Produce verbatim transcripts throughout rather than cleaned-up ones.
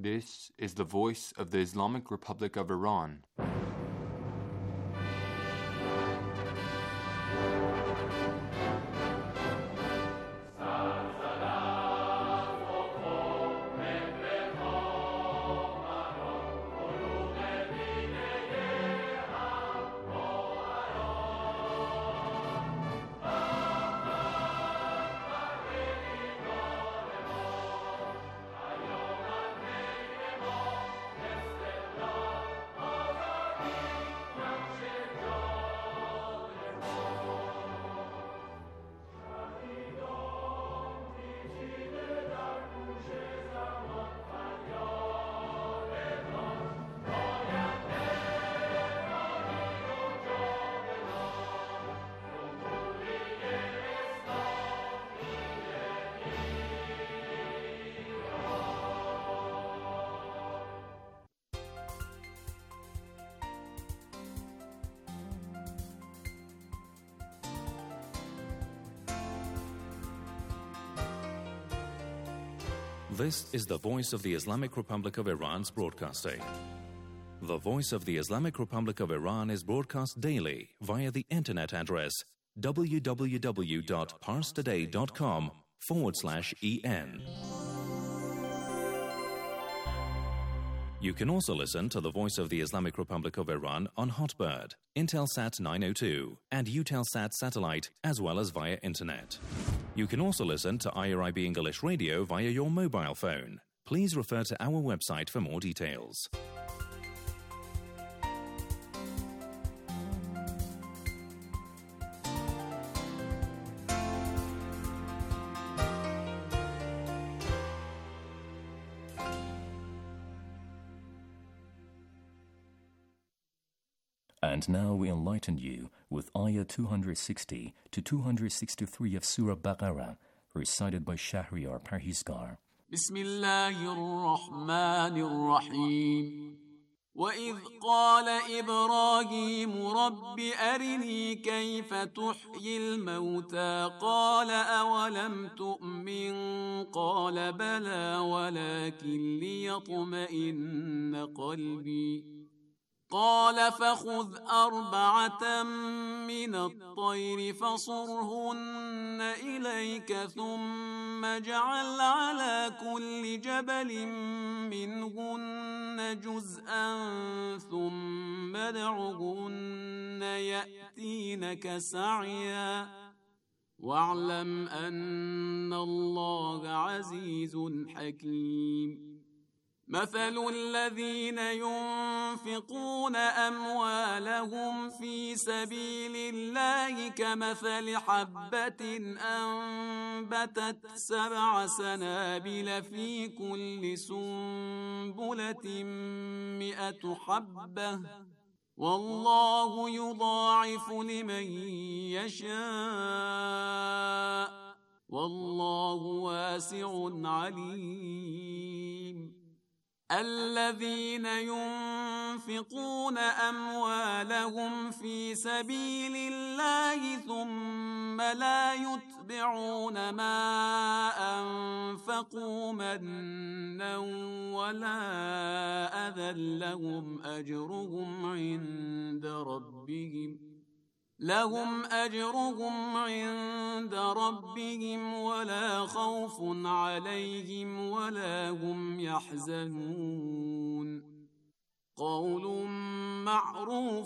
This is the voice of the Islamic Republic of Iran. This is the voice of the Islamic Republic of Iran's broadcasting. The voice of the Islamic Republic of Iran is broadcast daily via the internet address www.parstoday.com forward slash en. You can also listen to the voice of the Islamic Republic of Iran on Hotbird, Intelsat nine oh two, and Eutelsat satellite, as well as via internet. You can also listen to I R I B English Radio via your mobile phone. Please refer to our website for more details. And now we enlighten you with Ayah two sixty to two sixty-three of Surah Baqarah, recited by Shahriar Parhizgar. Bismillahir-Rahmanir-Rahim. وَإِذْ قَالَ إِبْرَاهِيمُ رَبِّ أَرِنِي كَيْفَ تُحْيِي الْمَوْتَى قَالَ أَوَلَمْ تُؤْمِنْ قَالَ بَلَى وَلَكِنْ لِيَطْمَئِنَّ قَلْبِي قال فخذ أربعة من الطير فصرهن إليك ثم اجعل على كل جبل منهن جزءا ثم ادعهن يأتينك سعيا واعلم أن الله عزيز حكيم. مثل الذين ينفقون أموالهم في سبيل الله كمثل حبة أنبتت سبع سنابل في كل سنبلة مئة حبة والله يضاعف لمن يشاء والله واسع عليم. الذين ينفقون أموالهم في سبيل الله ثم لا يتبعون ما أنفقوا منا ولا أذى لهم أجرهم عند ربهم لهم أجرهم عند ربهم ولا خوف عليهم ولا هم يحزنون. قول معروف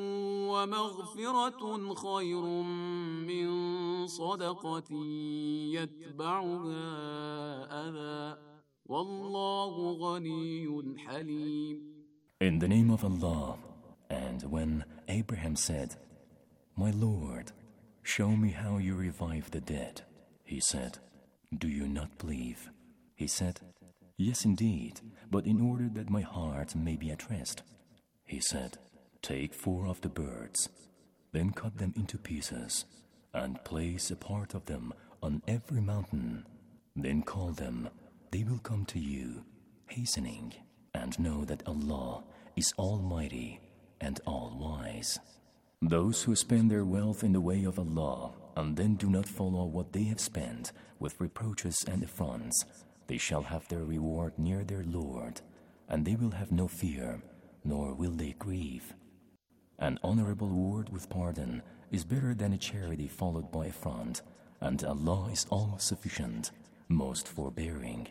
ومغفرة خير من صدقة يتبعها أذى والله غني حليم. In the name of Allah, and when Abraham said, My Lord, show me how you revive the dead. He said, Do you not believe? He said, Yes, indeed, but in order that my heart may be at rest. He said, Take four of the birds, then cut them into pieces, and place a part of them on every mountain. Then call them, they will come to you, hastening, and know that Allah is Almighty and All-Wise. Those who spend their wealth in the way of Allah and then do not follow what they have spent with reproaches and affronts, They shall have their reward near their Lord, and they will have no fear, nor will they grieve. An honorable word with pardon is better than a charity followed by affront, and Allah is all-sufficient, most forbearing.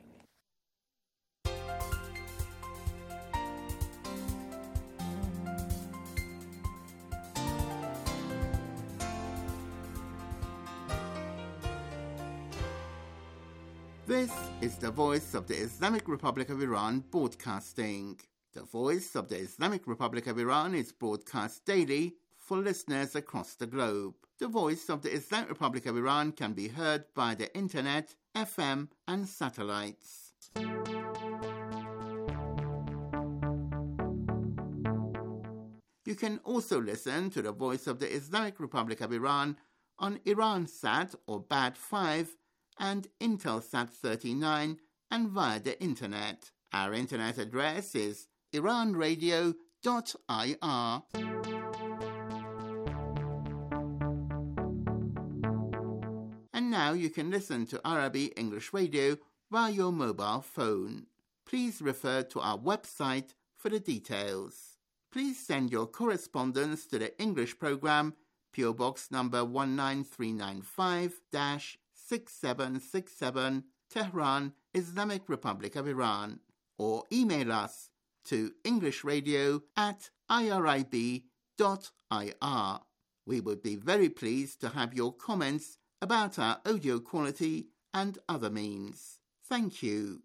This is the Voice of the Islamic Republic of Iran broadcasting. The Voice of the Islamic Republic of Iran is broadcast daily for listeners across the globe. The Voice of the Islamic Republic of Iran can be heard via the internet, F M and satellites. You can also listen to the Voice of the Islamic Republic of Iran on Iransat or B A D five and Intelsat thirty-nine and via the internet. Our internet address is iran radio dot I R. And now you can listen to Arabic English radio via your mobile phone. Please refer to our website for the details. Please send your correspondence to the English program, P O Box number one nine three nine five, six seven six seven, Tehran, Islamic Republic of Iran, or email us to englishradio at irib dot I R. We would be very pleased to have your comments about our audio quality and other means. Thank you.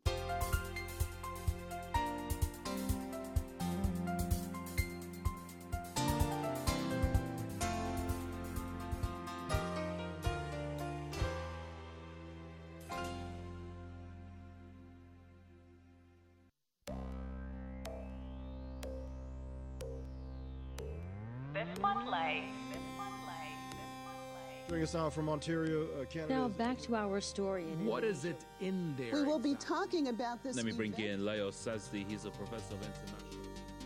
Joining us now from Ontario, uh, Canada. Now back to our story. In what is it in there? We will be talking about this. Let me bring event. in Leo Sazdi. He's a professor of international.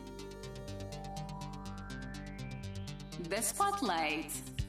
The Spotlight.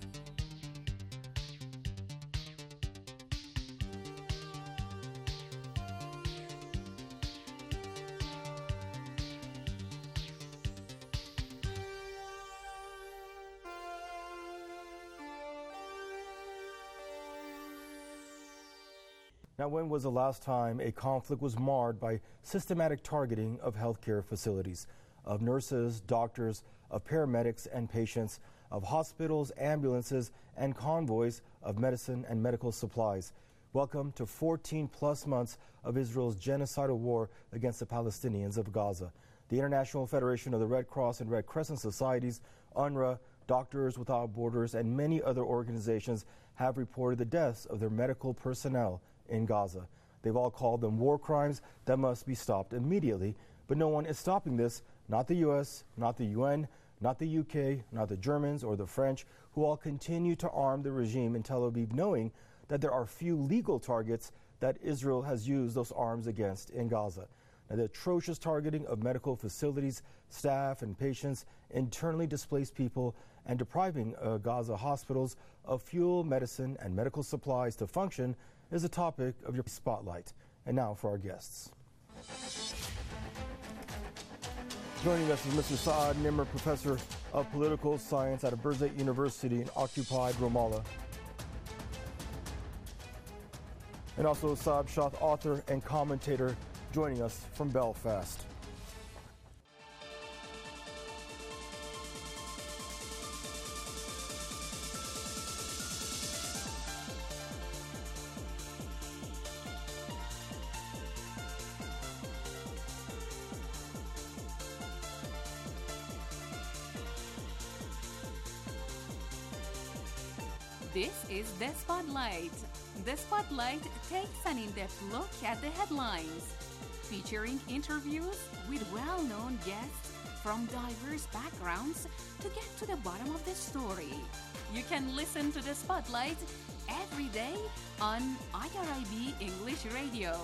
Now, when was the last time a conflict was marred by systematic targeting of healthcare facilities, of nurses, doctors, of paramedics and patients, of hospitals, ambulances, and convoys of medicine and medical supplies? Welcome to fourteen plus months of Israel's genocidal war against the Palestinians of Gaza. The International Federation of the Red Cross and Red Crescent Societies, UNRWA, Doctors Without Borders, and many other organizations have reported the deaths of their medical personnel in Gaza. They've all called them war crimes that must be stopped immediately, but no one is stopping this, not the U S, not the U N, not the U K, not the Germans or the French, who all continue to arm the regime in Tel Aviv, knowing that there are few legal targets that Israel has used those arms against in Gaza. Now, the atrocious targeting of medical facilities, staff, and patients, internally displaced people, and depriving uh, Gaza hospitals of fuel, medicine, and medical supplies to function is a topic of your spotlight. And now for our guests. Joining us is Mister Saad Nimr, Professor of Political Science at Birzeit University in occupied Ramallah. And also Saab Shah, author and commentator, joining us from Belfast. This is The Spotlight. The Spotlight takes an in-depth look at the headlines, featuring interviews with well-known guests from diverse backgrounds to get to the bottom of the story. You can listen to The Spotlight every day on I R I B English Radio.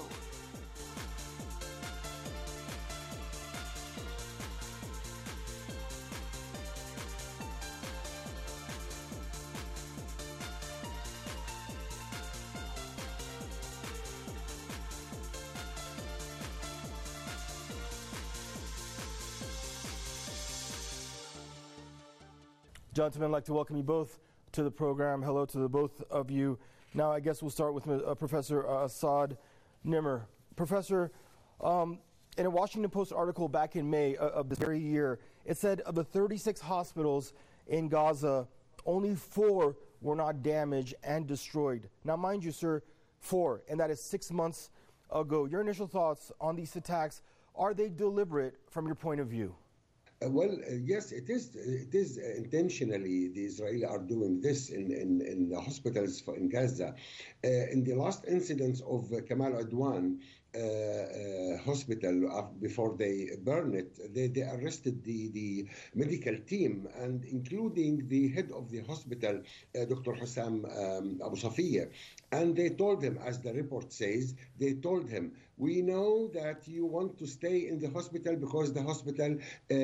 Gentlemen, I'd like to welcome you both to the program. Hello to the both of you. Now, I guess we'll start with uh, Professor uh, Asad Nimr. Professor, um, in a Washington Post article back in May uh, of this very year, it said of the thirty-six hospitals in Gaza, only four were not damaged and destroyed. Now, mind you, sir, four, and that is six months ago. Your initial thoughts on these attacks, are they deliberate from your point of view? Uh, well, uh, yes, it is. It is uh, intentionally the Israelis are doing this in in, in the hospitals for, in Gaza. Uh, in the last incidents of uh, Kamal Adwan uh, uh, hospital, uh, before they burn it, they, they arrested the the medical team, and including the head of the hospital, uh, Doctor Hussam um, Abu Safiya, and they told him, as the report says, they told him, we know that you want to stay in the hospital because the hospital uh, uh,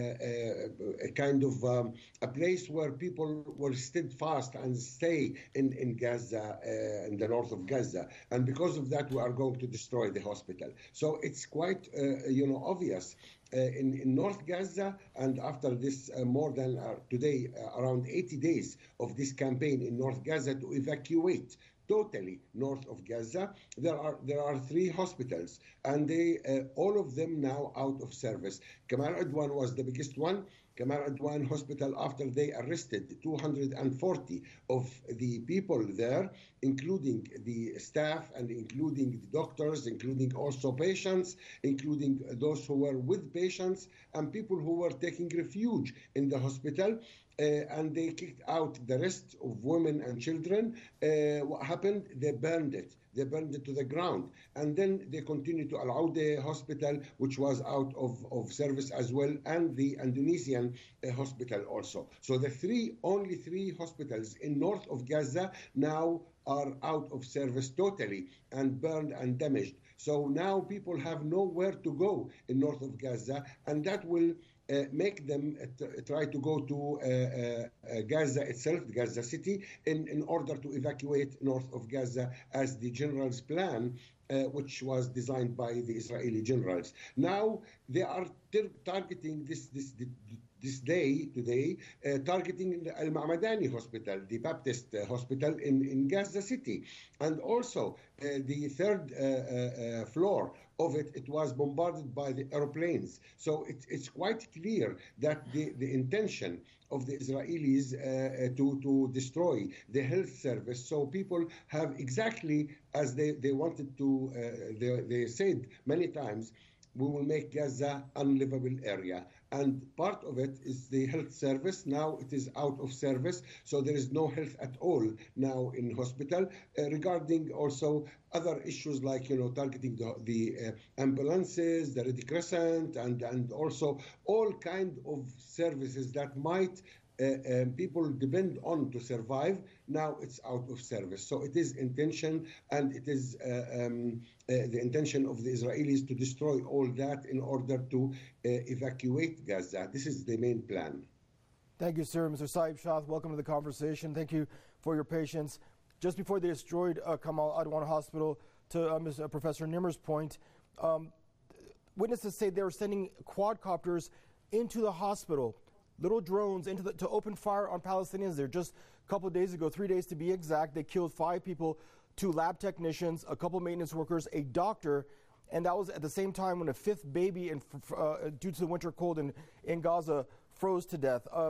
uh, kind of um, a place where people were steadfast and stay in, in Gaza, uh, in the north of Gaza. And because of that, we are going to destroy the hospital. So it's quite, uh, you know, obvious. Uh, in, in North Gaza, and after this uh, more than uh, today, uh, around eighty days of this campaign in North Gaza to evacuate totally north of Gaza, there are there are three hospitals, and they uh, all of them now out of service. Kamal Adwan was the biggest one. Kamal Adwan Hospital, after they arrested two hundred forty of the people there, including the staff and including the doctors, including also patients, including those who were with patients and people who were taking refuge in the hospital. Uh, and they kicked out the rest of women and children. Uh, what happened? They burned it. They burned it to the ground. And then they continued to allow the hospital, which was out of, of service as well, and the Indonesian uh, hospital also. So the three, only three hospitals in north of Gaza now are out of service totally and burned and damaged. So now people have nowhere to go in north of Gaza, and that will Uh, make them uh, t- try to go to uh, uh, Gaza itself, Gaza city, in, in order to evacuate north of Gaza as the general's plan, uh, which was designed by the Israeli generals. Now they are t- targeting this, this, this, this day, today, uh, targeting the Al-Ma'madani Hospital, the Baptist uh, hospital in, in Gaza city. And also uh, the third uh, uh, floor of it, it was bombarded by the airplanes. So it, it's quite clear that the, the intention of the Israelis uh, to, to destroy the health service. So people have exactly as they, they wanted to, uh, they, they said many times, we will make Gaza unlivable area. And part of it is the health service. Now it is out of service, so there is no health at all now in hospital. Uh, regarding also other issues like, you know, targeting the, the uh, ambulances, the Red Crescent, and, and also all kind of services that might Uh, um, people depend on to survive, now it's out of service. So it is intention, and it is uh, um, uh, the intention of the Israelis to destroy all that in order to uh, evacuate Gaza. This is the main plan. Thank you, sir. Mister Saib Shah, welcome to the conversation. Thank you for your patience. Just before they destroyed uh, Kamal Adwan Hospital, to uh, Mister Uh, Professor Nimr's point, um, witnesses say they were sending quadcopters into the hospital, little drones into the, to open fire on Palestinians there. Just a couple of days ago, three days to be exact, they killed five people, two lab technicians, a couple maintenance workers, a doctor, and that was at the same time when a fifth baby, in, uh, due to the winter cold in, in Gaza, froze to death. Uh,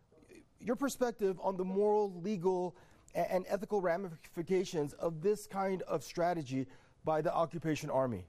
your perspective on the moral, legal, and, and ethical ramifications of this kind of strategy by the occupation army?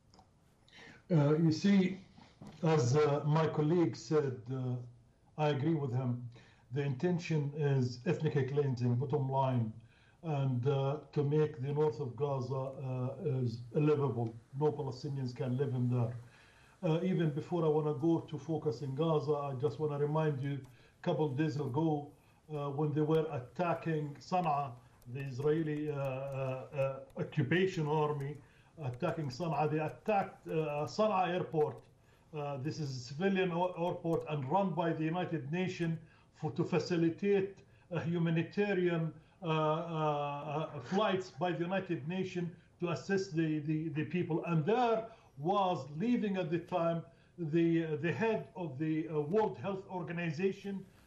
Uh, you see, as uh, my colleague said, uh, I agree with him. The intention is ethnic cleansing, bottom line, and uh, to make the north of Gaza uh, is livable. No Palestinians can live in there. Uh, even before I want to go to focus in Gaza, I just want to remind you, a couple of days ago, uh, when they were attacking Sana'a, the Israeli uh, uh, occupation army, attacking Sana'a, they attacked uh, Sana'a airport. Uh, this is a civilian airport and run by the United Nations for to facilitate uh, humanitarian uh, uh, flights by the United Nations to assist the, the, the people. And there was leaving at the time the, the head of the uh, World Health Organization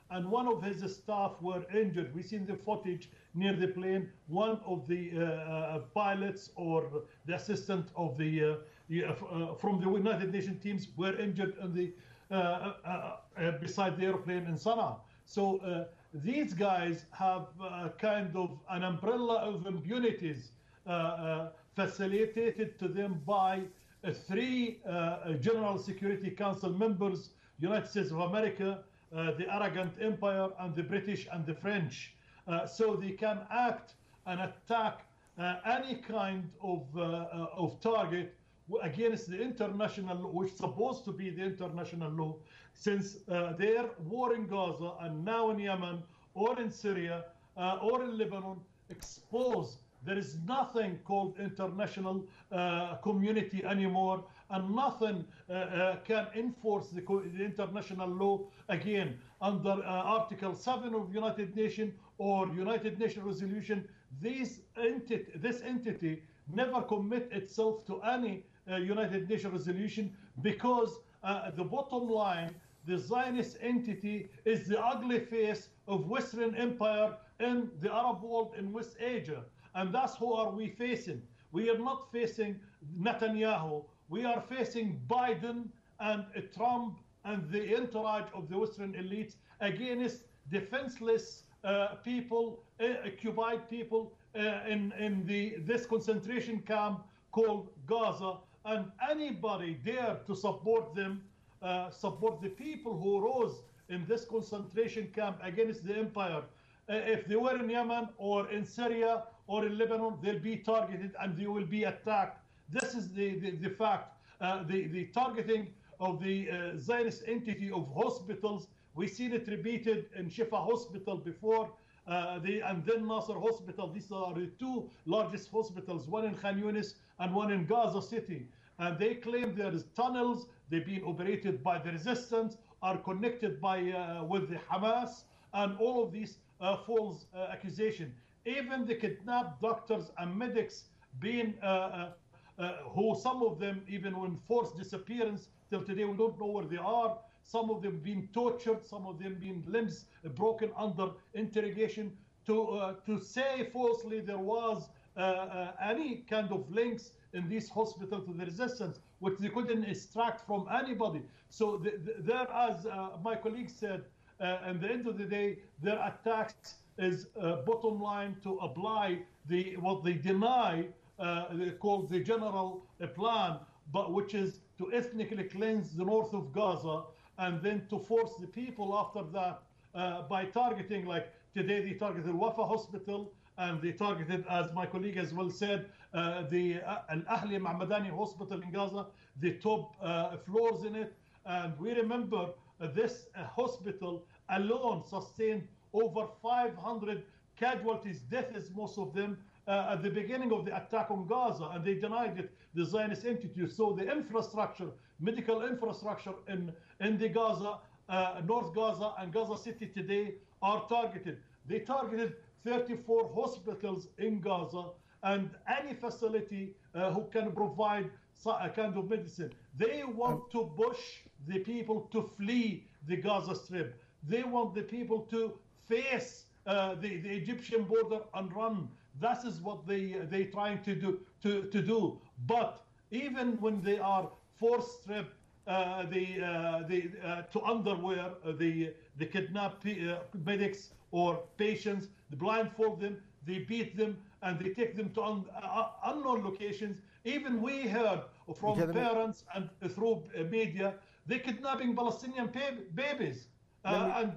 and one of his staff were injured. We seen the footage near the plane. One of the uh, uh, pilots or the assistant of the uh, uh, from the United Nations teams were injured in the uh, uh, uh, beside the airplane in Sana'a. So uh, these guys have uh, kind of an umbrella of impunities uh, uh, facilitated to them by uh, three uh, General Security Council members, United States of America, uh, the Arrogant Empire, and the British and the French. Uh, so they can act and attack uh, any kind of, uh, uh, of target against the international law, which is supposed to be the international law, since uh, their war in Gaza and now in Yemen or in Syria uh, or in Lebanon expose there is nothing called international uh, community anymore, and nothing uh, uh, can enforce the, the international law again under uh, Article seven of United Nations or United Nations resolution. These entity, this entity never commit itself to any uh, United Nations resolution because uh, the bottom line, the Zionist entity is the ugly face of Western Empire in the Arab world in West Asia. And that's who are we facing. We are not facing Netanyahu. We are facing Biden and uh, Trump and the entourage of the Western elites against defenseless uh, people, uh, occupied people uh, in, in the, this concentration camp called Gaza. And anybody dare to support them, uh, support the people who rose in this concentration camp against the empire. Uh, if they were in Yemen or in Syria or in Lebanon, they'll be targeted and they will be attacked. This is the, the, the fact. Uh, the, the targeting of the uh, Zionist entity of hospitals, we've seen it repeated in Shifa Hospital before, uh, the, and then Nasser Hospital. These are the two largest hospitals, one in Khan Yunis and one in Gaza City. And they claim there is tunnels, they've been operated by the resistance, are connected by uh, with the Hamas, and all of these uh, false uh, accusation. Even the kidnapped doctors and medics being, uh, uh, uh, who some of them even in forced disappearance, till today we don't know where they are, some of them being tortured, some of them being limbs broken under interrogation, to, uh, to say falsely there was uh, uh, any kind of links in this hospital to the resistance, which they couldn't extract from anybody. So the, the, there, as uh, my colleague said, uh, at the end of the day, their attacks is uh, bottom line to apply the what they deny, uh, they call the general uh, plan, but which is to ethnically cleanse the north of Gaza and then to force the people after that uh, by targeting, like today they targeted Wafa Hospital, and they targeted, as my colleague as well said, uh, the uh, Al-Ahli Ma'madani Hospital in Gaza, the top uh, floors in it. And we remember uh, this uh, hospital alone sustained over five hundred casualties, deaths, most of them, uh, at the beginning of the attack on Gaza, and they denied it, the Zionist entity. So the infrastructure, medical infrastructure in, in the Gaza, uh, North Gaza and Gaza City today are targeted. They targeted thirty-four hospitals in Gaza and any facility uh, who can provide a kind of medicine. They want to push the people to flee the Gaza Strip. They want the people to face uh, the, the Egyptian border and run. That is what they they trying to do to, to do. But even when they are forced strip uh, the uh, the uh, to underwear uh, the the kidnapped uh, medics or patients, they blindfold them, they beat them, and they take them to un, uh, unknown locations. Even we heard from okay, parents me... and uh, through uh, media, they're kidnapping Palestinian babies. Uh, me... And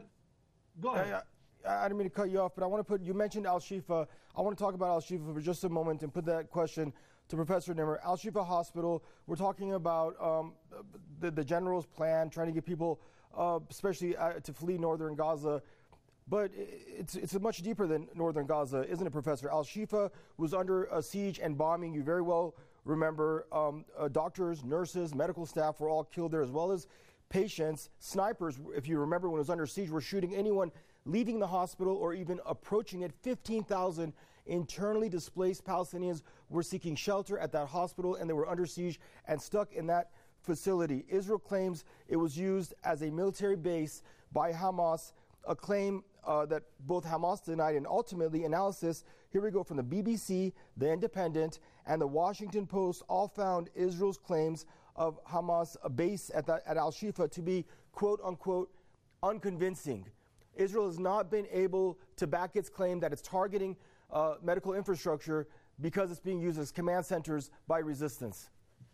go ahead. I, I, I didn't mean to cut you off, but I want to put, you mentioned Al-Shifa. I want to talk about Al-Shifa for just a moment and put that question to Professor Nimr. Al-Shifa Hospital, we're talking about um, the, the general's plan, trying to get people, uh, especially uh, to flee northern Gaza. But it's it's much deeper than northern Gaza, isn't it, Professor? Al-Shifa was under a siege and bombing. You very well remember um, uh, doctors, nurses, medical staff were all killed there, as well as patients. Snipers, if you remember, when it was under siege, were shooting anyone leaving the hospital or even approaching it. fifteen thousand internally displaced Palestinians were seeking shelter at that hospital, and they were under siege and stuck in that facility. Israel claims it was used as a military base by Hamas a claim uh, that both Hamas denied and ultimately analysis. Here we go from the B B C, The Independent, and the Washington Post all found Israel's claims of Hamas a base at, the, at Al-Shifa to be, quote unquote, unconvincing. Israel has not been able to back its claim that it's targeting uh, medical infrastructure because it's being used as command centers by resistance.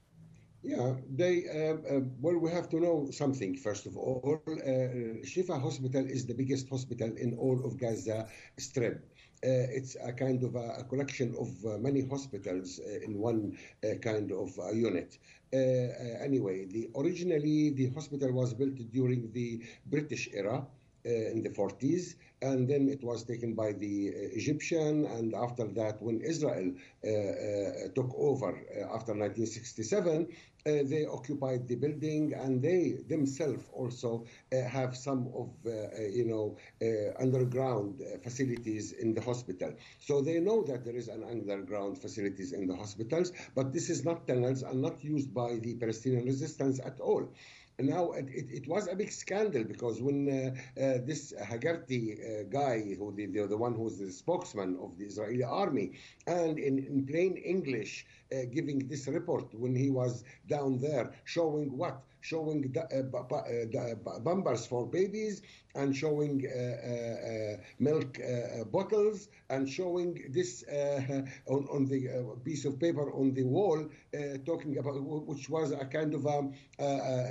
Yeah, they, uh, uh, well, we have to know something, first of all. Uh, Shifa Hospital is the biggest hospital in all of Gaza Strip. Uh, it's a kind of a, a collection of uh, many hospitals uh, in one uh, kind of uh, unit. Uh, uh, anyway, the, originally the hospital was built during the British era. Uh, in the forties, and then it was taken by the uh, Egyptian, and after that, when Israel uh, uh, took over uh, after nineteen sixty-seven, uh, they occupied the building, and they themselves also uh, have some of, uh, uh, you know, uh, underground uh, facilities in the hospital. So they know that there is an underground facilities in the hospitals, but this is not tunnels and not used by the Palestinian resistance at all. Now, it, it was a big scandal because when uh, uh, this Hagarty uh, guy, who the, the, the one who's the spokesman of the Israeli army, and in, in plain English uh, giving this report when he was down there, showing what? Showing the, uh, b- uh, the bumpers for babies and showing uh, uh, milk uh, bottles and showing this uh, on, on the uh, piece of paper on the wall, uh, talking about, which was a kind of um, uh, uh,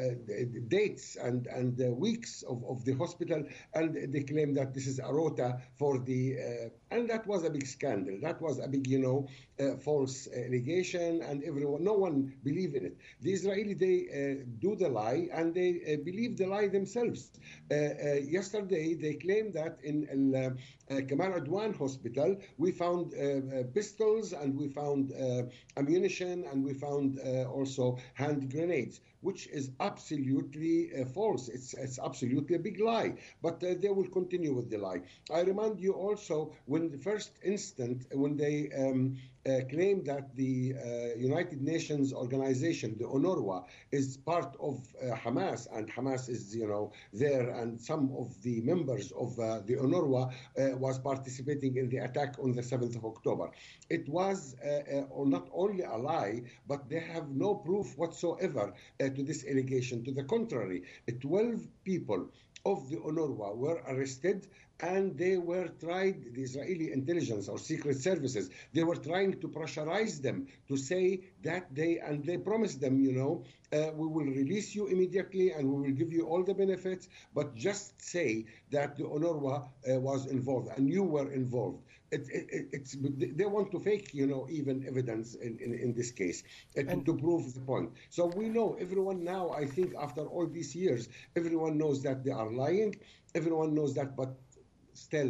dates and, and uh, weeks of, of the hospital, and they claim that this is a rota for the, uh, and that was a big scandal. That was a big, you know, uh, false allegation, and everyone, no one believed in it. The Israeli, they uh, do the lie, and they uh, believe the lie themselves. Uh, uh, yesterday, they claimed that in uh, uh, Kamal Adwan Hospital, we found uh, uh, pistols, and we found uh, ammunition, and we found uh, also hand grenades, which is absolutely uh, false. It's, it's absolutely a big lie, but uh, they will continue with the lie. I remind you also, when the first instant, when they um, uh, claimed that the uh, United Nations organization, the UNRWA, is part of uh, Hamas, and Hamas is, you know, there, and some of the members of uh, the UNRWA uh, was participating in the attack on the seventh of October. It was uh, uh, not only a lie, but they have no proof whatsoever uh, to this allegation. To the contrary, twelve people of the UNRWA were arrested, and they were tried, the Israeli intelligence or secret services, they were trying to pressurize them to say that they, and they promised them, you know, uh, we will release you immediately and we will give you all the benefits, but just say that the UNRWA uh, was involved and you were involved. It, it, it's, they want to fake, you know, even evidence in, in, in this case uh, to, to prove the point. So we know, everyone now, I think after all these years, everyone knows that they are lying. Everyone knows that, but still,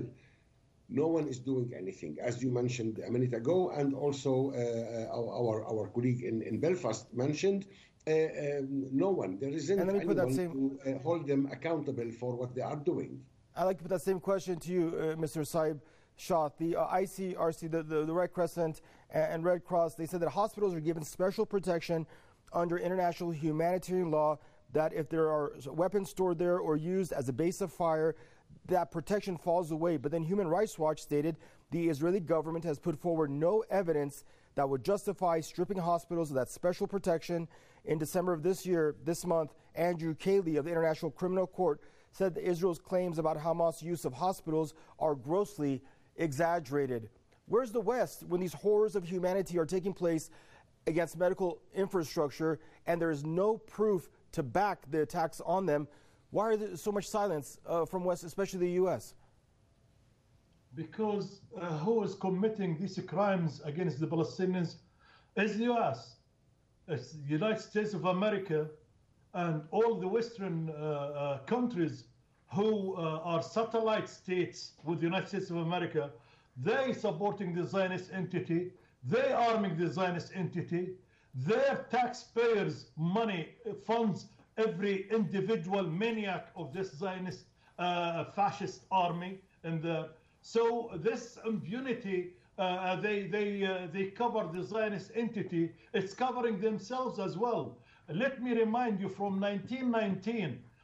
no one is doing anything, as you mentioned a minute ago, and also uh, our, our colleague in, in Belfast mentioned. Uh, um, no one, there isn't anyone same... to uh, hold them accountable for what they are doing. I'd like to put that same question to you, uh, Mister Saib Shah. The uh, I C R C, the, the, the Red Crescent and, and Red Cross, they said that hospitals are given special protection under international humanitarian law, that if there are weapons stored there or used as a base of fire, that protection falls away. But then Human Rights Watch stated the Israeli government has put forward no evidence that would justify stripping hospitals of that special protection. In December of this year, this month, Andrew Cayley of the International Criminal Court said that Israel's claims about Hamas' use of hospitals are grossly exaggerated. Where's the West when these horrors of humanity are taking place against medical infrastructure and there is no proof to back the attacks on them? Why is there so much silence uh, from West, especially the U S? Because uh, who is committing these crimes against the Palestinians is the U S. It's the United States of America and all the Western uh, uh, countries who uh, are satellite states with the United States of America. They supporting the Zionist entity, they arming the Zionist entity, their taxpayers' money funds every individual maniac of this Zionist uh, fascist army. And the, so this impunity, uh, they they uh, they cover the Zionist entity. It's covering themselves as well. Let me remind you, from nineteen nineteen,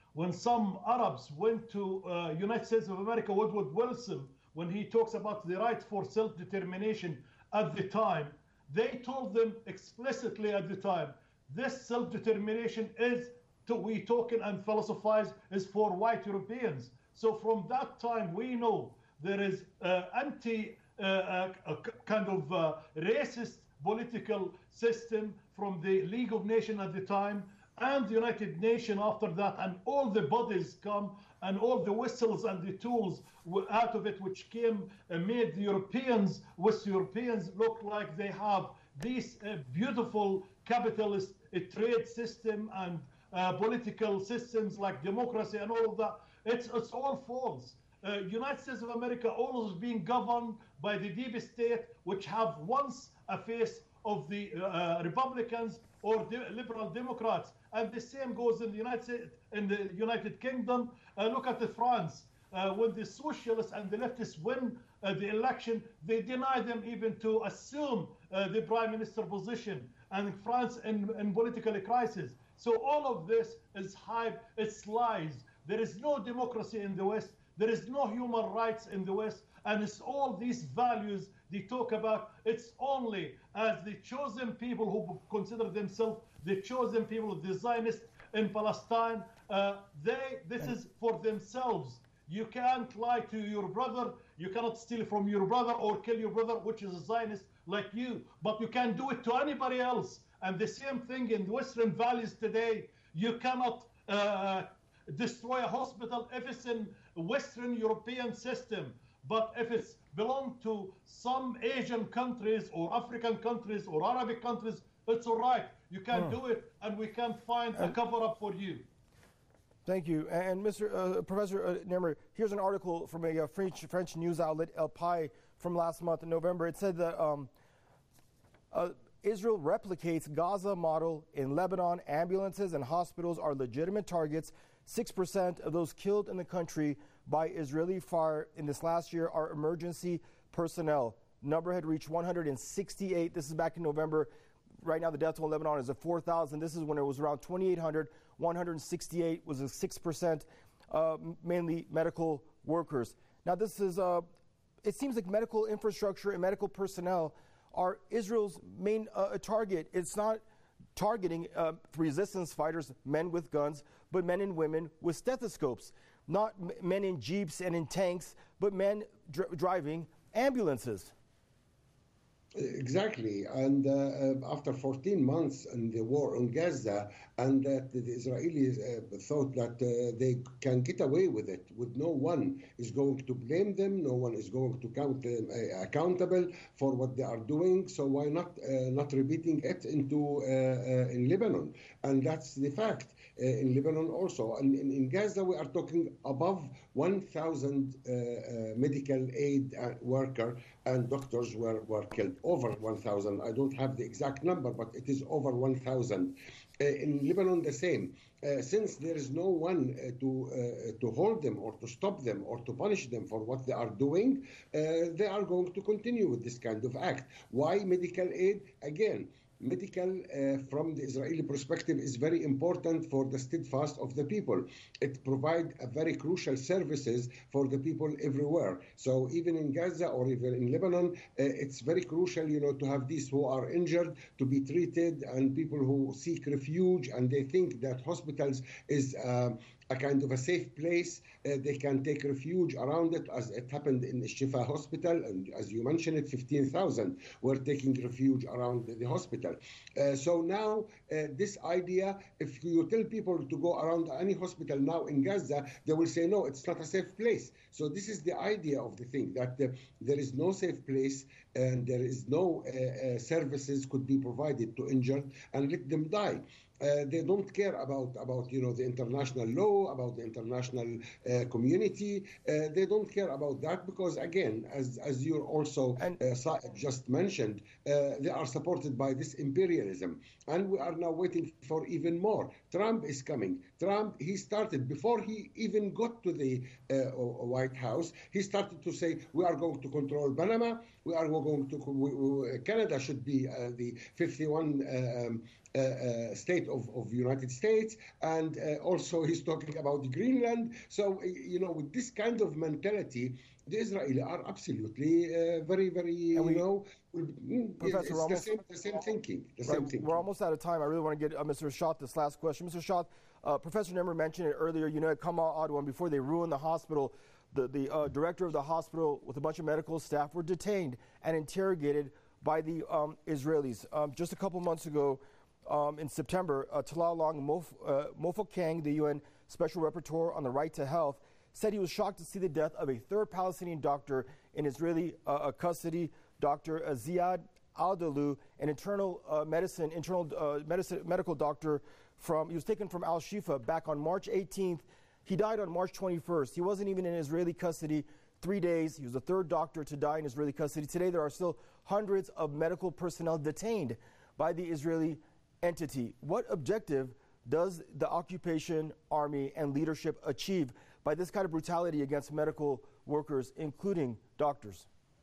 when some Arabs went to uh, United States of America, Woodward Wilson, when he talks about the right for self-determination at the time, they told them explicitly at the time, this self-determination is, to, we talking and philosophize, is for white Europeans. So from that time, we know there is uh, anti, uh, uh, a kind of uh, racist political system from the League of Nations at the time, and the United Nations after that, and all the bodies come, and all the whistles and the tools out of it, which came and made the Europeans, West Europeans, look like they have this uh, beautiful capitalist uh, trade system and uh, political systems like democracy and all of that. It's, it's all false. Uh, United States of America always being governed by the deep state, which have once a face of the uh, Republicans or de- liberal Democrats, and the same goes in the United States, in the United Kingdom. Uh, look at the France. Uh, when the socialists and the leftists win uh, the election, they deny them even to assume uh, the prime minister position. And France in, in political crisis. So all of this is hype, it's lies. There is no democracy in the West. There is no human rights in the West. And it's all these values they talk about. It's only as the chosen people who consider themselves the chosen people of the Zionists in Palestine. Uh, they, this is for themselves. You can't lie to your brother. You cannot steal from your brother or kill your brother, which is a Zionist like you. But you can do it to anybody else. And the same thing in Western valleys today. You cannot uh, destroy a hospital if it's in Western European system. But if it's belong to some Asian countries or African countries or Arabic countries, it's all right. You can oh. do it, and we can find a cover-up for you. Thank you. And Mister Uh, Professor uh, Niemeyer, here's an article from a uh, French, French news outlet, El Pai, from last month in November. It said that um, uh, Israel replicates Gaza model in Lebanon. Ambulances and hospitals are legitimate targets. Six percent of those killed in the country by Israeli fire in this last year are emergency personnel. Number had reached one hundred sixty-eight. This is back in November. Right now, the death toll in Lebanon is at four thousand. This is when it was around twenty-eight hundred. one hundred sixty-eight was a six percent, uh, mainly medical workers. Now, this is, uh, it seems like medical infrastructure and medical personnel are Israel's main uh, target. It's not targeting uh, resistance fighters, men with guns, but men and women with stethoscopes. Not m- men in jeeps and in tanks, but men dr- driving ambulances. Exactly, and uh, after fourteen months in the war on Gaza, and that the Israelis uh, thought that uh, they can get away with it, with no one is going to blame them, no one is going to count them uh, accountable for what they are doing. So why not uh, not repeating it into uh, uh, in Lebanon? And that's the fact. Uh, in Lebanon also, and in, in Gaza we are talking above one thousand uh, uh, medical aid uh, worker and doctors were, were killed, over one thousand. I don't have the exact number, but it is over one thousand. Uh, in Lebanon, the same. Uh, since there is no one uh, to uh, to hold them or to stop them or to punish them for what they are doing, uh, they are going to continue with this kind of act. Why medical aid? Again, medical, uh, from the Israeli perspective, is very important for the steadfast of the people. It provides a very crucial services for the people everywhere. So even in Gaza or even in Lebanon, uh, it's very crucial, you know, to have these who are injured to be treated, and people who seek refuge and they think that hospitals is uh, a kind of a safe place. Uh, they can take refuge around it, as it happened in Shifa Hospital. And as you mentioned it, fifteen thousand were taking refuge around the, the hospital. Uh, so now uh, this idea, if you tell people to go around any hospital now in Gaza, they will say, no, it's not a safe place. So this is the idea of the thing, that uh, there is no safe place and there is no uh, uh, services could be provided to injured, and let them die. Uh, they don't care about, about you know, the international law, about the international uh, community. Uh, they don't care about that because, again, as as you also uh, just mentioned, uh, they are supported by this imperialism. And we are now waiting for even more. Trump is coming. Trump, he started, before he even got to the uh, White House, he started to say, we are going to control Panama. We are going to, we, we, Canada should be uh, the fifty-one uh, um, uh, uh, state of, of United States, and uh, also he's talking about Greenland. So, you know, with this kind of mentality, the Israelis are absolutely uh, very, very, And we- you know, mm, Professor it's the Ramos- same, the same thinking. The Right, same thinking. We're almost out of time. I really want to get uh, Mister Shot this last question. Mister Shot, uh, Professor Nimmer mentioned it earlier. You know, at Kamal Adwan, before they ruined the hospital, the, the uh, director of the hospital with a bunch of medical staff were detained and interrogated by the um, Israelis. Um, just a couple months ago, um, in September, uh, Talal Long Mof, uh, Mofo Kang, the U N Special Rapporteur on the Right to Health, said he was shocked to see the death of a third Palestinian doctor in Israeli uh, custody, Doctor Ziad Al-Dalu, an internal uh, medicine, internal uh, medicine, medical doctor from, he was taken from Al-Shifa back on March eighteenth. He died on March twenty-first. He wasn't even in Israeli custody three days. He was the third doctor to die in Israeli custody. Today, there are still hundreds of medical personnel detained by the Israeli entity. What objective does the occupation army and leadership achieve by this kind of brutality against medical workers, including doctors?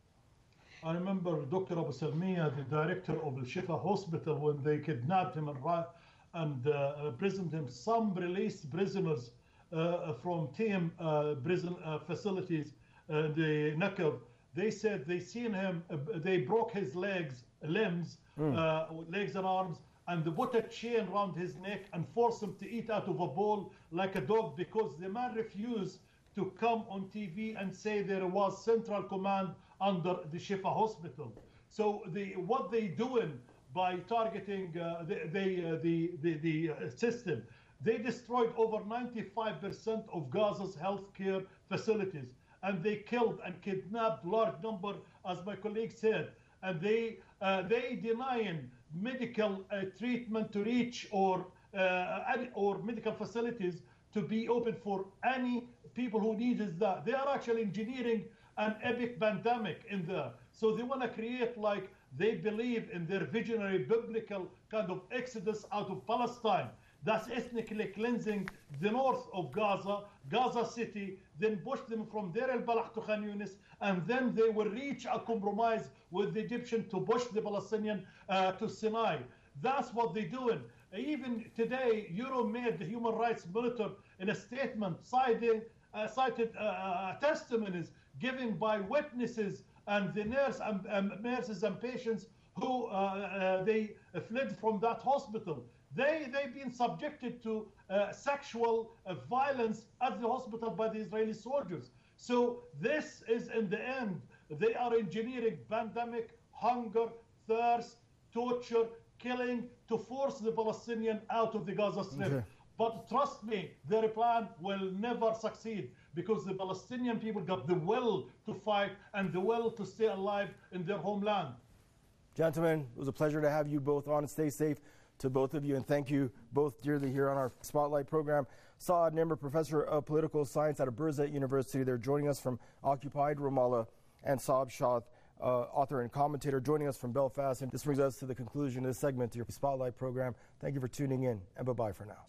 I remember Doctor Abu Salmiya, the director of the Shifa Hospital, when they kidnapped him and, ra- and uh, imprisoned him. Some released prisoners uh, from team uh, prison uh, facilities, uh, the Nakab, they said they seen him, uh, they broke his legs, limbs, mm. uh, legs and arms, and they put a chain around his neck and forced him to eat out of a bowl like a dog, because the man refused to come on T V and say there was central command under the Shifa Hospital. So the what they doing by targeting uh, the, they, uh, the, the, the uh, system, they destroyed over ninety-five percent of Gaza's healthcare facilities, and they killed and kidnapped large number, as my colleague said, and they uh, they denying medical uh, treatment to reach or uh, any, or medical facilities to be open for any people who needs that. They are actually engineering an epic pandemic in there. So they want to create, like, they believe in their visionary biblical kind of exodus out of Palestine. That's ethnically cleansing the north of Gaza, Gaza City, then push them from Deir el-Balah to Khan Yunis, and then they will reach a compromise with the Egyptian to push the Palestinian uh, to Sinai. That's what they're doing. Even today, Euromed, the human rights monitor, in a statement citing, uh, cited uh, testimonies given by witnesses and the nurse and, um, nurses and patients who uh, uh, they fled from that hospital. They, they've been subjected to uh, sexual uh, violence at the hospital by the Israeli soldiers. So this is, in the end, they are engineering pandemic, hunger, thirst, torture, killing to force the Palestinian out of the Gaza Strip. Okay. But trust me, their plan will never succeed, because the Palestinian people got the will to fight and the will to stay alive in their homeland. Gentlemen, it was a pleasure to have you both on, and stay safe to both of you, and thank you both dearly here on our Spotlight program. Saad Nimr, Professor of Political Science at Birzeit University, they're joining us from occupied Ramallah, and Saab Shah, uh, author and commentator, joining us from Belfast. And this brings us to the conclusion of this segment of your Spotlight program. Thank you for tuning in, and bye-bye for now.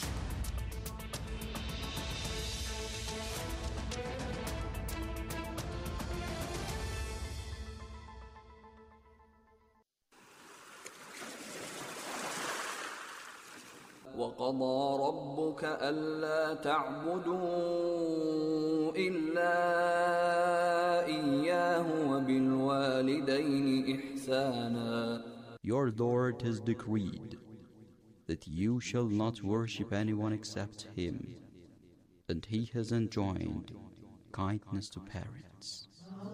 وقضى ربك ألا تعبدوا إلا إياه وبالوالدين إحسانا. Your Lord has decreed that you shall not worship anyone except Him, and He has enjoined kindness to parents.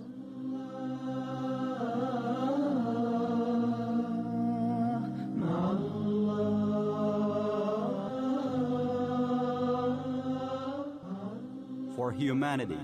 For humanity.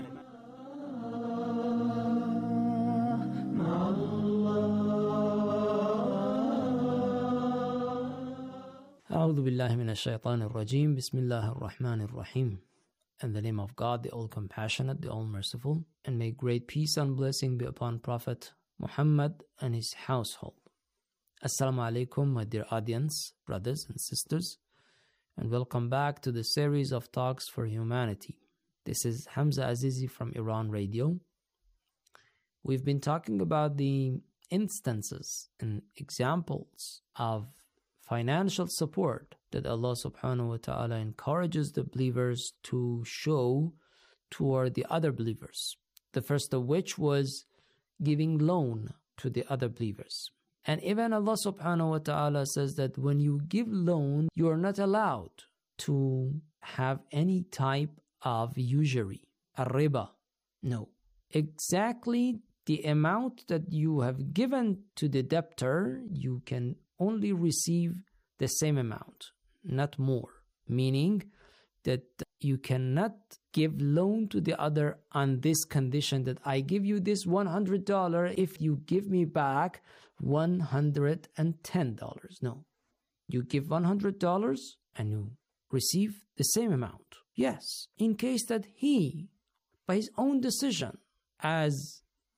أعوذ بالله من الشيطان الرجيم بسم الله الرحمن الرحيم. In the name of God, the All-Compassionate, the All-Merciful, and may great peace and blessing be upon Prophet Muhammad and his household. Assalamu alaikum, my dear audience, brothers and sisters, and welcome back to the series of Talks for Humanity. This is Hamza Azizi from Iran Radio. We've been talking about the instances and examples of financial support that Allah subhanahu wa ta'ala encourages the believers to show toward the other believers. The first of which was giving loan to the other believers. And even Allah subhanahu wa ta'ala says that when you give loan, you are not allowed to have any type of usury, a riba. No. Exactly the amount that you have given to the debtor, you can only receive the same amount, not more. Meaning that you cannot give loan to the other on this condition that I give you this one hundred dollars if you give me back one hundred ten dollars. No. You give one hundred dollars and you receive the same amount. Yes, in case that he, by his own decision, as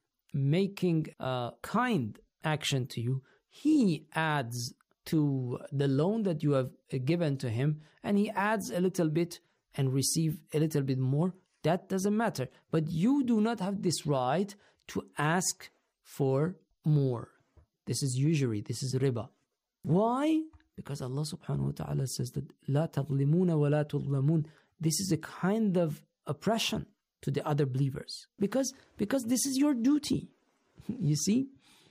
making a kind action to you, he adds to the loan that you have given to him, and he adds a little bit and receive a little bit more, that doesn't matter. But you do not have this right to ask for more. This is usury, this is riba. Why? Because Allah subhanahu wa ta'ala says that لا تظلمون ولا تظلمون. This is a kind of oppression to the other believers. Because, because this is your duty. You see?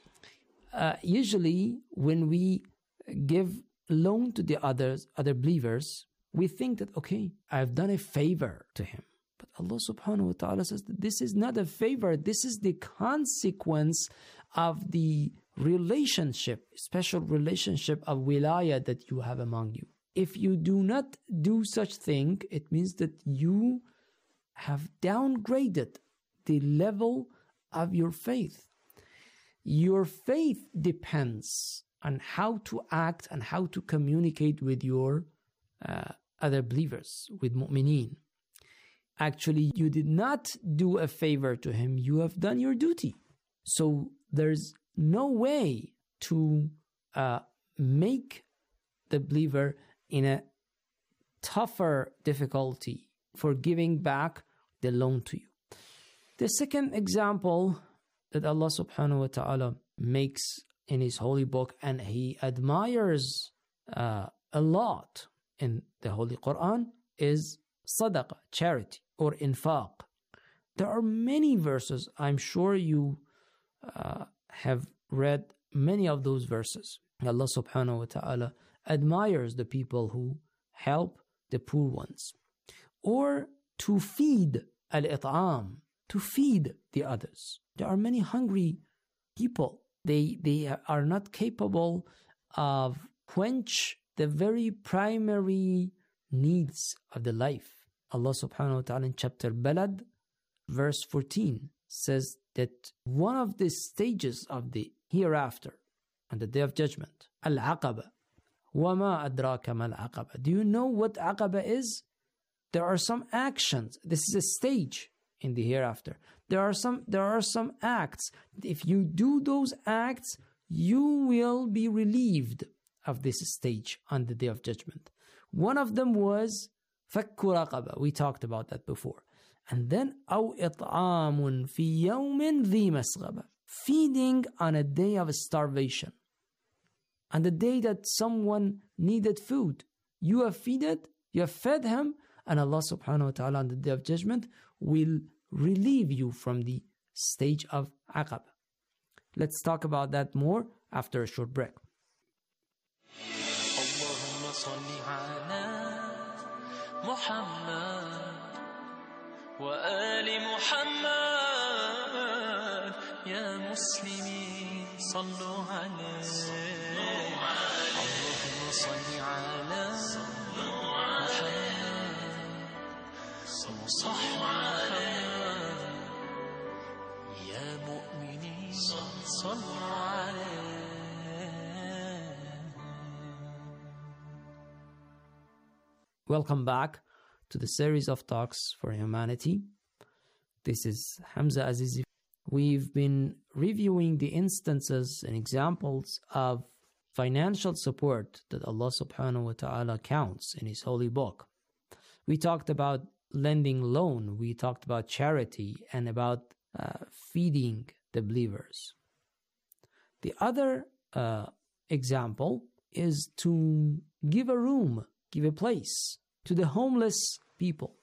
Uh, usually when we give loan to the others, other believers, we think that, okay, I've done a favor to him. But Allah subhanahu wa ta'ala says that this is not a favor. This is the consequence of the relationship, special relationship of wilayah that you have among you. If you do not do such thing, it means that you have downgraded the level of your faith. Your faith depends on how to act and how to communicate with your uh, other believers, with mu'mineen. Actually, you did not do a favor to him, you have done your duty. So there's no way to uh, make the believer in a tougher difficulty for giving back the loan to you. The second example that Allah subhanahu wa ta'ala makes in His holy book, and He admires uh, a lot in the Holy Quran, is sadaqah, charity, or infaq. There are many verses. I'm sure you uh, have read many of those verses. Allah subhanahu wa ta'ala admires the people who help the poor ones. Or to feed al-it'am, to feed the others. There are many hungry people. They, they are not capable of quench the very primary needs of the life. Allah subhanahu wa ta'ala in chapter Balad, verse fourteen, says that one of the stages of the hereafter, on the day of judgment, al-aqaba. وَمَا أَدْرَاكَ مَا الْعَقَبَةِ. Do you know what aqaba is? There are some actions. This is a stage in the hereafter. There are some, there are some acts. If you do those acts, you will be relieved of this stage on the day of judgment. One of them was فَكُّ رَقَبَةٍ. We talked about that before. And then أَوْ إِطْعَامٌ فِي يَوْمٍ ذِي مَسْغَبَةٍ. Feeding on a day of starvation. On the day that someone needed food, you have fed it, you have fed him, and Allah subhanahu wa ta'ala on the day of judgment will relieve you from the stage of aqaba. Let's talk about that more after a short break. اللهم صل على محمد وآل محمد يا مسلمين صلوا عليه اللهم صل على محمد وصحبه محمد يا مؤمنين صلوا عليه. Welcome back to the series of talks for humanity. This is Hamza Azizi. We've been reviewing the instances and examples of financial support that Allah subhanahu wa ta'ala counts in His holy book. We talked about lending loan, we talked about charity, and about uh, feeding the believers. The other uh, example is to give a room, give a place to the homeless people.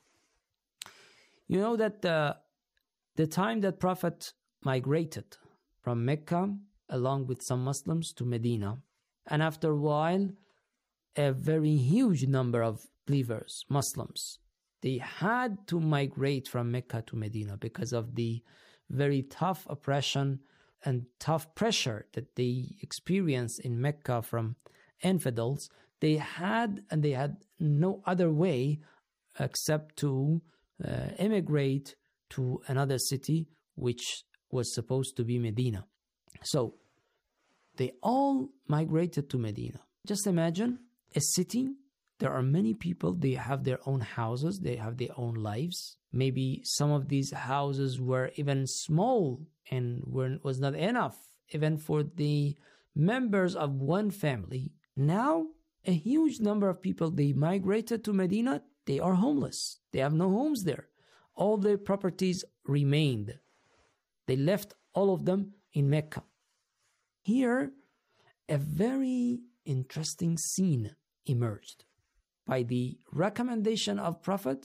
You know that uh, the time that Prophet migrated from Mecca along with some Muslims to Medina, and after a while, a very huge number of believers, Muslims, they had to migrate from Mecca to Medina because of the very tough oppression and tough pressure that they experienced in Mecca from infidels. They had, and they had no other way except to uh, immigrate to another city, which was supposed to be Medina. So they all migrated to Medina. Just imagine a city. There are many people, they have their own houses, they have their own lives. Maybe some of these houses were even small and were, was not enough even for the members of one family. Now, a huge number of people, they migrated to Medina, they are homeless. They have no homes there. All their properties remained. They left all of them in Mecca. Here, a very interesting scene emerged. By the recommendation of Prophet,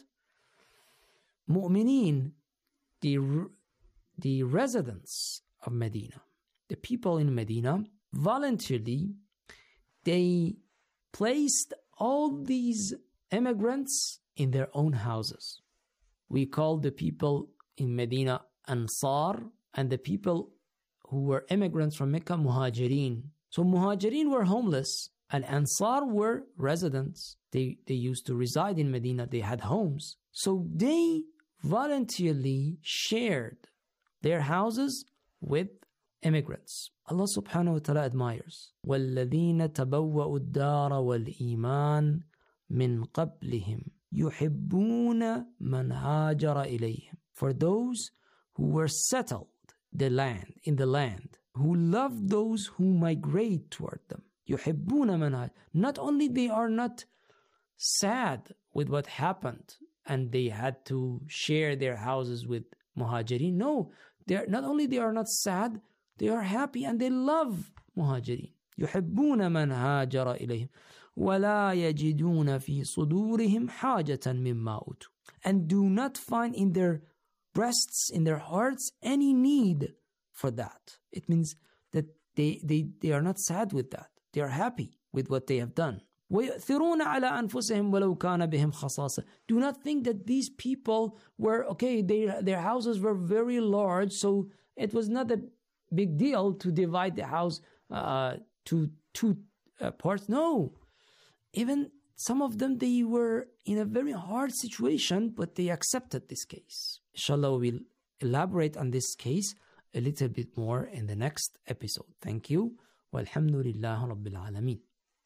Mu'mineen, the, the residents of Medina, the people in Medina, voluntarily, they placed all these immigrants in their own houses. We call the people in Medina Ansar, and the people who were immigrants from Mecca, Muhajirin. So Muhajirin were homeless, and Ansar were residents. They, they used to reside in Medina. They had homes. So they voluntarily shared their houses with immigrants. Allah subhanahu wa ta'ala admires. وَالَّذِينَ تَبَوَّأُوا الدَّارَ وَالْإِيمَانَ مِنْ قَبْلِهِمْ يُحِبُّونَ مَنْ هَاجَرَ إِلَيْهِمْ. For those who were settled the land, in the land, who love those who migrate toward them. يُحِبُّونَ مَنْ هَاجَرَ. Not only they are not sad with what happened and they had to share their houses with Muhajirin. No, they are, not only they are not sad, they are happy and they love Muhajirin. يُحِبُّونَ مَنْ هَاجَرَ إِلَيْهِمْ وَلَا يَجِدُونَ فِي صُدُورِهِمْ حَاجَةً مِمَّا أُوتُوا. And do not find in their breasts, in their hearts, any need for that. It means that they, they, they are not sad with that. They are happy with what they have done. وَيُؤْثِرُونَ عَلَىٰ أَنفُسِهِمْ وَلَوْ كَانَ بِهِمْ خَصَاصَةٌ. Do not think that these people were, okay, they, their houses were very large, so it was not a big deal to divide the house uh, to two uh, parts. No. Even some of them, they were in a very hard situation, but they accepted this case. Inshallah, we'll elaborate on this case a little bit more in the next episode. Thank you. Walhamdulillah Rabbil Alameen.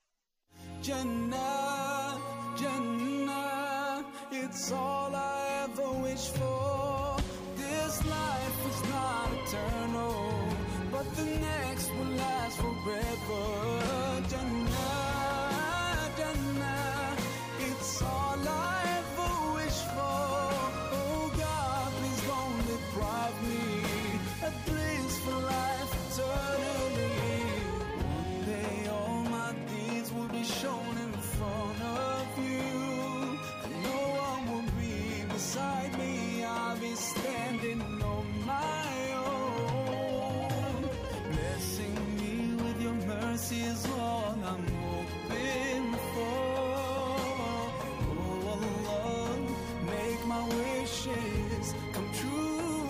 Jannah, Jannah, it's all I ever wish for. This life is not eternal, but the next will last forever. Jannah, Jannah, it's all I ever wish for. Oh God, please don't deprive me of blissful life eternally. One day all my deeds will be shown in front of you, and no one will be beside me. I'll be standing on my own. Blessing me with your mercy is all I'm hoping for. Oh Allah, make my wishes come true.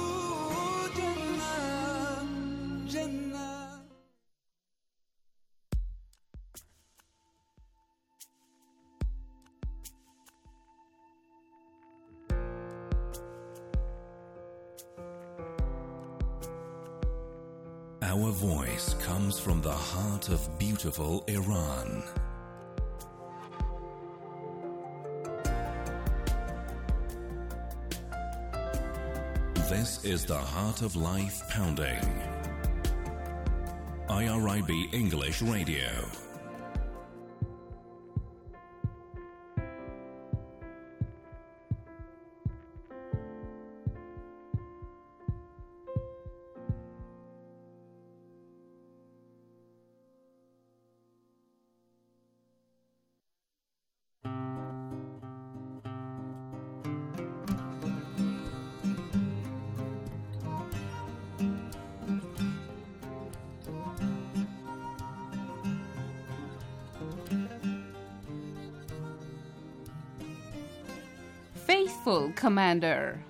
Jannah, Jannah. Our voice comes from the heart of beautiful Iran. This is the Heart of Life Pounding. I R I B English Radio. successful commander.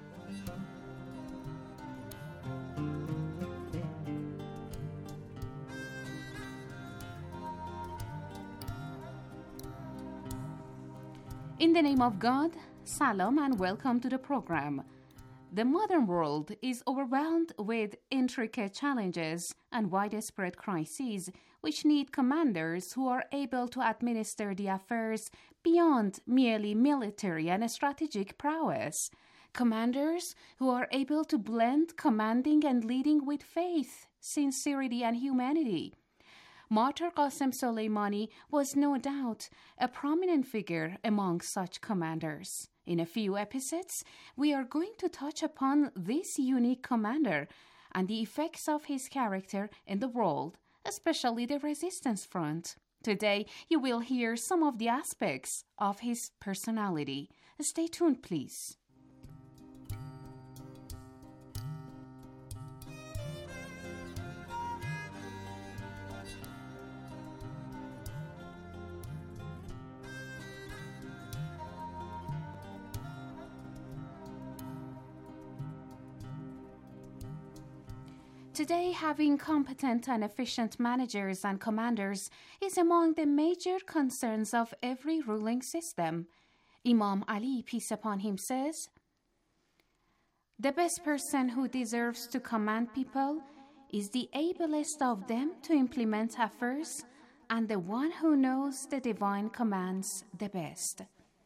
In the name of God, Salam and welcome to the program. The modern world is overwhelmed with intricate challenges and widespread crises which need commanders who are able to administer the affairs beyond merely military and strategic prowess. Commanders who are able to blend commanding and leading with faith, sincerity, and humanity. Martyr Qasem Soleimani was no doubt a prominent figure among such commanders. In a few episodes, we are going to touch upon this unique commander and the effects of his character in the world, especially the resistance front. Today, you will hear some of the aspects of his personality. Stay tuned, please. Today, having competent and efficient managers and commanders is among the major concerns of every ruling system. Imam Ali, peace upon him, says, "The best person who deserves to command people is the ablest of them to implement affairs and the one who knows the divine commands the best."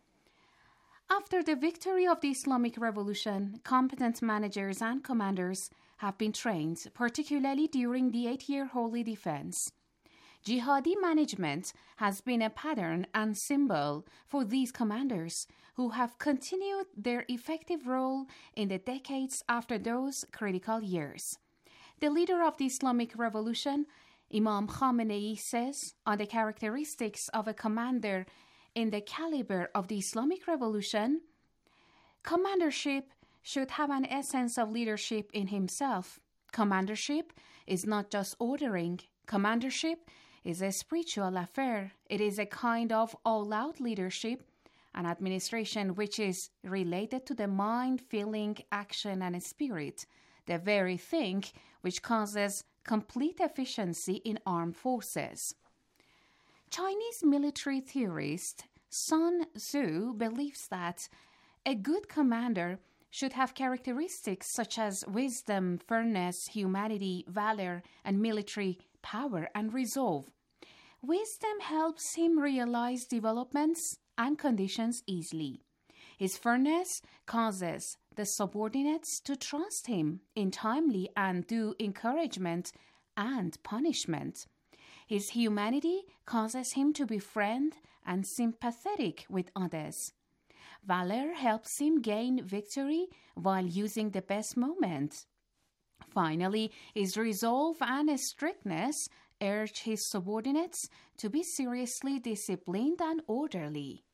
After the victory of the Islamic Revolution, competent managers and commanders have been trained, particularly during the eight-year Holy Defense. Jihadi management has been a pattern and symbol for these commanders who have continued their effective role in the decades after those critical years. The leader of the Islamic Revolution, Imam Khamenei, says on the characteristics of a commander in the caliber of the Islamic Revolution, commandership should have an essence of leadership in himself. Commandership is not just ordering. Commandership is a spiritual affair. It is a kind of all-out leadership, an administration which is related to the mind, feeling, action, and spirit, the very thing which causes complete efficiency in armed forces. Chinese military theorist Sun Tzu believes that a good commander should have characteristics such as wisdom, fairness, humanity, valor, and military power and resolve. Wisdom helps him realize developments and conditions easily. His fairness causes the subordinates to trust him in timely and due encouragement and punishment. His humanity causes him to befriend and sympathetic with others. Valor helps him gain victory while using the best moment. Finally, his resolve and strictness urge his subordinates to be seriously disciplined and orderly.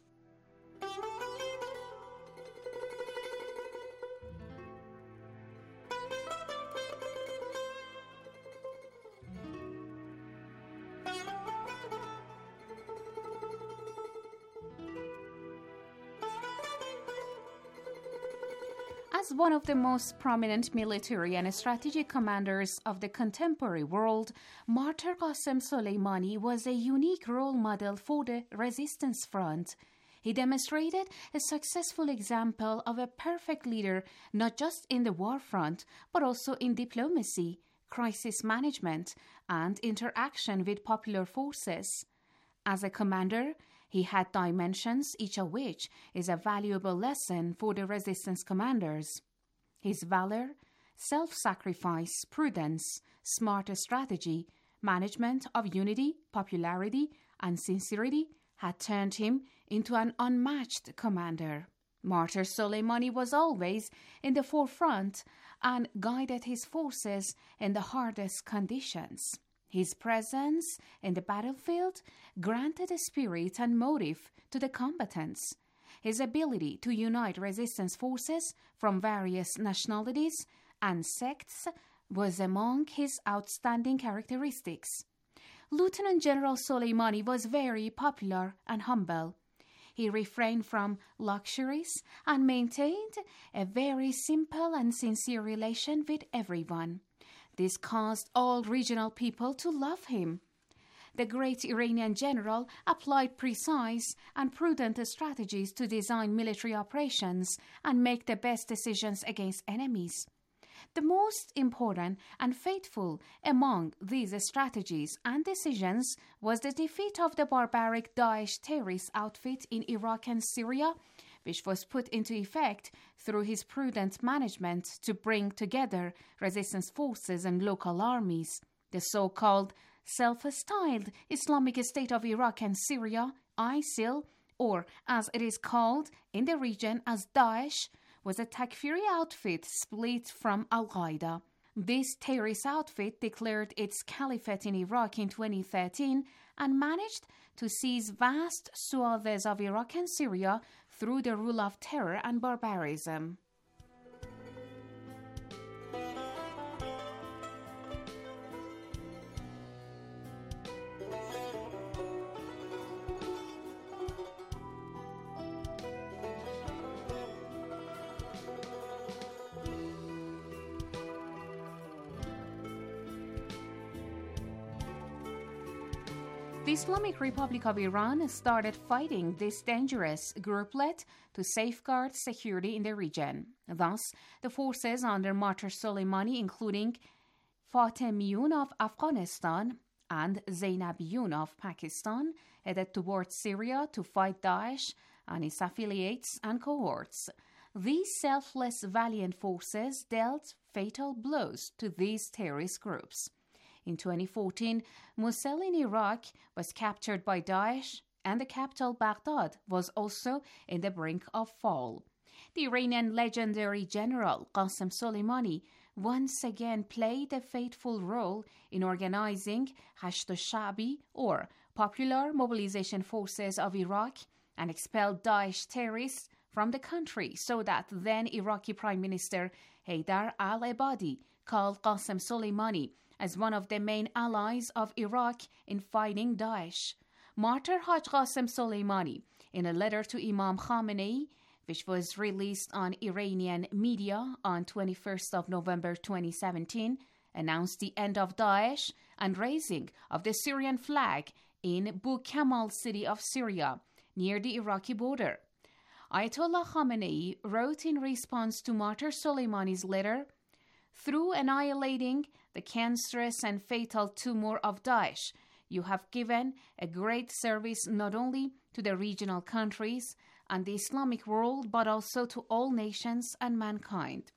As one of the most prominent military and strategic commanders of the contemporary world, Martyr Qasem Soleimani was a unique role model for the resistance front. He demonstrated a successful example of a perfect leader not just in the war front, but also in diplomacy, crisis management, and interaction with popular forces. As a commander, he had dimensions, each of which is a valuable lesson for the resistance commanders. His valor, self-sacrifice, prudence, smart strategy, management of unity, popularity, and sincerity had turned him into an unmatched commander. Martyr Soleimani was always in the forefront and guided his forces in the hardest conditions. His presence in the battlefield granted a spirit and motive to the combatants. His ability to unite resistance forces from various nationalities and sects was among his outstanding characteristics. Lieutenant General Soleimani was very popular and humble. He refrained from luxuries and maintained a very simple and sincere relation with everyone. This caused all regional people to love him. The great Iranian general applied precise and prudent strategies to design military operations and make the best decisions against enemies. The most important and faithful among these strategies and decisions was the defeat of the barbaric Daesh terrorist outfit in Iraq and Syria, which was put into effect through his prudent management to bring together resistance forces and local armies. The so-called self-styled Islamic State of Iraq and Syria, ISIL, or as it is called in the region as Daesh, was a Takfiri outfit split from Al-Qaeda. This terrorist outfit declared its caliphate in Iraq in twenty thirteen and managed to seize vast swaths of Iraq and Syria through the rule of terror and barbarism. The Islamic Republic of Iran started fighting this dangerous grouplet to safeguard security in the region. Thus, the forces under Martyr Soleimani, including Fatemiyun of Afghanistan and Zainabiyun of Pakistan, headed towards Syria to fight Daesh and its affiliates and cohorts. These selfless, valiant forces dealt fatal blows to these terrorist groups. In twenty fourteen, Mosul in Iraq was captured by Daesh, and the capital Baghdad was also in the brink of fall. The Iranian legendary general Qasem Soleimani once again played a fateful role in organizing Hashd al-Sha'bi, or Popular Mobilization Forces of Iraq, and expelled Daesh terrorists from the country, so that then Iraqi Prime Minister Haydar al-Abadi called Qasem Soleimani as one of the main allies of Iraq in fighting Daesh. Martyr Haj Qasem Soleimani, in a letter to Imam Khamenei, which was released on Iranian media on twenty-first of November twenty seventeen, announced the end of Daesh and raising of the Syrian flag in Bu Kamal city of Syria, near the Iraqi border. Ayatollah Khamenei wrote in response to Martyr Soleimani's letter, "Through annihilating the cancerous and fatal tumor of Daesh, you have given a great service not only to the regional countries and the Islamic world, but also to all nations and mankind."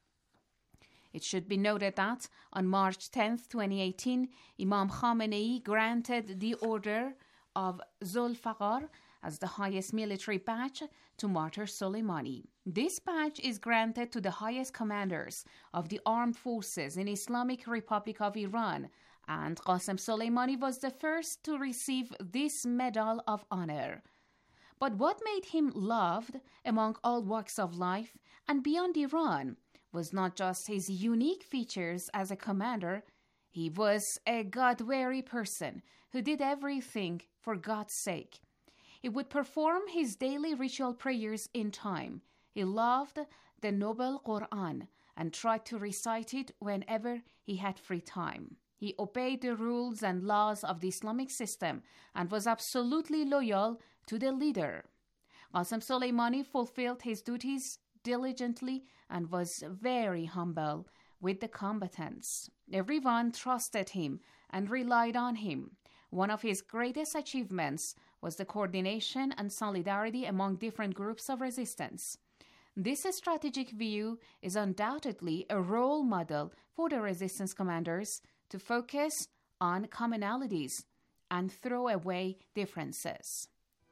It should be noted that on March tenth, twenty eighteen, Imam Khamenei granted the order of Zulfaqar as the highest military badge to Martyr Soleimani. This badge is granted to the highest commanders of the armed forces in Islamic Republic of Iran, and Qasem Soleimani was the first to receive this medal of honor. But what made him loved among all walks of life and beyond Iran was not just his unique features as a commander. He was a God-weary person who did everything for God's sake. He would perform his daily ritual prayers in time. He loved the noble Quran and tried to recite it whenever he had free time. He obeyed the rules and laws of the Islamic system and was absolutely loyal to the leader. Qasem Soleimani fulfilled his duties diligently and was very humble with the combatants. Everyone trusted him and relied on him. One of his greatest achievements was the coordination and solidarity among different groups of resistance. This strategic view is undoubtedly a role model for the resistance commanders to focus on commonalities and throw away differences.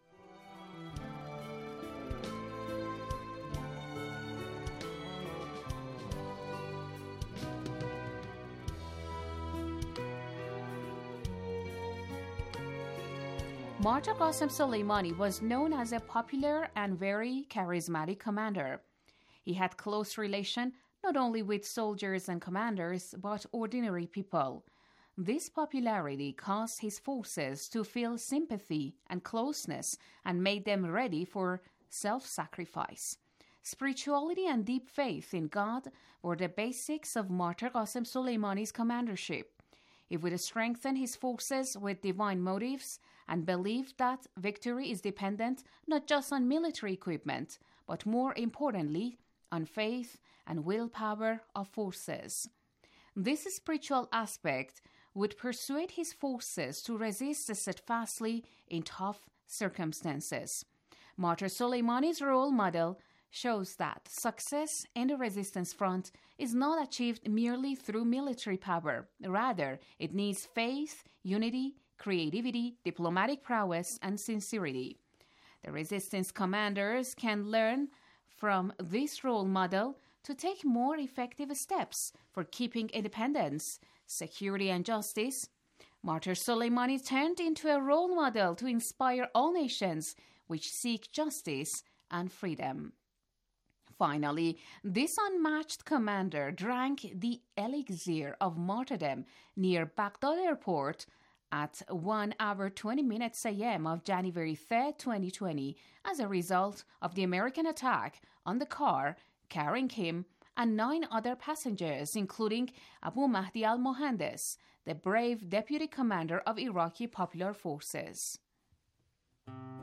Martyr Qasem Soleimani was known as a popular and very charismatic commander. He had close relation not only with soldiers and commanders, but ordinary people. This popularity caused his forces to feel sympathy and closeness and made them ready for self-sacrifice. Spirituality and deep faith in God were the basics of Martyr Qasem Soleimani's commandership. He would strengthen his forces with divine motives and believed that victory is dependent not just on military equipment, but more importantly, on faith and willpower of forces. This spiritual aspect would persuade his forces to resist steadfastly in tough circumstances. Martyr Soleimani's role model shows that success in the resistance front is not achieved merely through military power. Rather, it needs faith, unity, creativity, diplomatic prowess, and sincerity. The resistance commanders can learn from this role model to take more effective steps for keeping independence, security, and justice. Martyr Soleimani turned into a role model to inspire all nations which seek justice and freedom. Finally, this unmatched commander drank the elixir of martyrdom near Baghdad airport at one hour twenty minutes a m of January third, twenty twenty, as a result of the American attack on the car carrying him and nine other passengers, including Abu Mahdi al-Mohandes, the brave deputy commander of Iraqi Popular Forces.